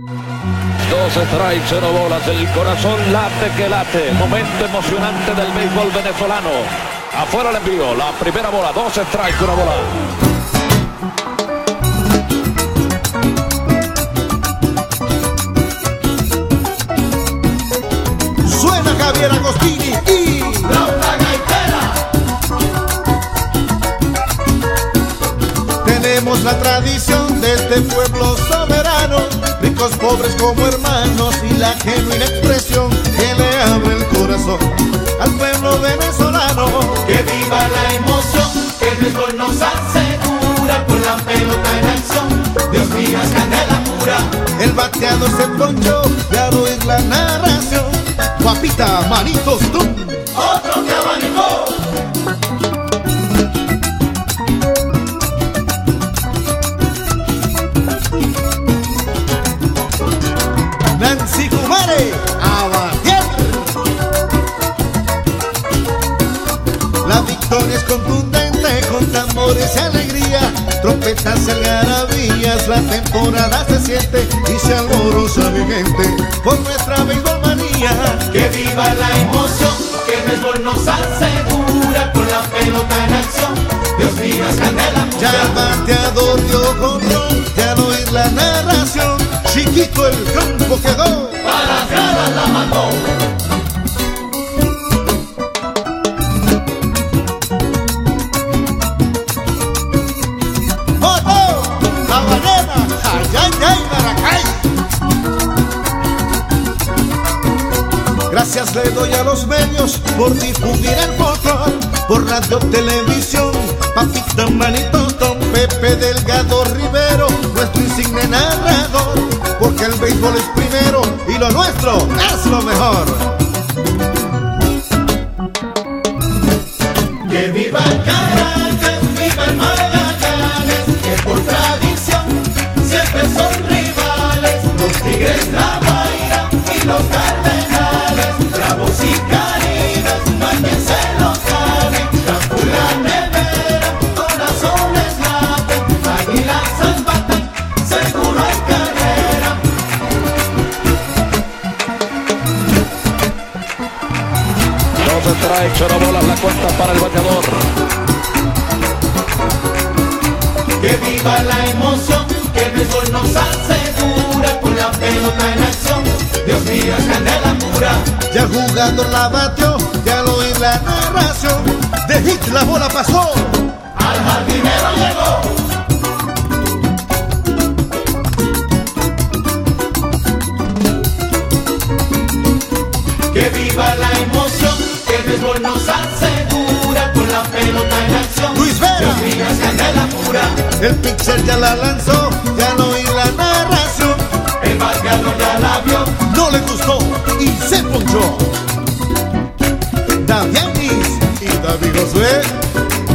Dos strikes, 0 bolas, el corazón late que late, momento emocionante del béisbol venezolano. Afuera el envío, la primera bola, 2 strikes, 1 bola. Suena Javier Agostini y La Gaitera. tenemos la tradición de este pueblo soberano, ricos, pobres como hermanos, y la genuina expresión que le abre el corazón al pueblo venezolano. Que viva la emoción, que el béisbol nos asegura, con la pelota en acción, Dios mío es candela pura. El bateador se ponchó y al oír la narración, Guapita, manitos, tum. Otro que abanicó. Nancy Kumare, a batear. La victoria es contundente con tambores y alegría, trompetas y algarabías, la temporada se siente y se alboroza mi gente por nuestra beisbolmanía. Que viva la emoción, que el béisbol nos asegura, con la pelota en acción, Dios mío es candela pura. Ya el bateador dio jonrón, ya al oír la narración, chiquito el campo quedó. Para las gradas la mandó. ¡Oh, la banana! ¡Ay, ay, ay, Maracay! Gracias le doy a los medios por difundir el folclor, por radio, televisión, Papita, Manito, Tom, Pepe Delgado Rivero, nuestro insigne narrador, porque el béisbol es primero y lo nuestro es lo mejor. Que viva Caracas, viva el Magallanes, que por tradición siempre son rivales, los Tigres, la Guaira y los Cardenales, Bravos y Caribes, no hay quien se los gane. Capula nevera, corazones laten, águilas baten, seguro hay carrera. Dos strikes, 0 bolas, la cuenta para el bateador. Que viva la emoción, que el béisbol nos asegura, con la pelota en acción, Dios mío es candela pura. Ya el jugador la batió, ya al oír la narración, de hit la bola pasó. Al jardinero llegó. Que viva la emoción, que el béisbol nos asegura, con la pelota en acción, Luis Vera. Dios mío es candela pura. El pitcher ya la lanzó, ya al oír la narración, El bateador ya la vio. no le gustó y se ponchó. Davianis y David Josué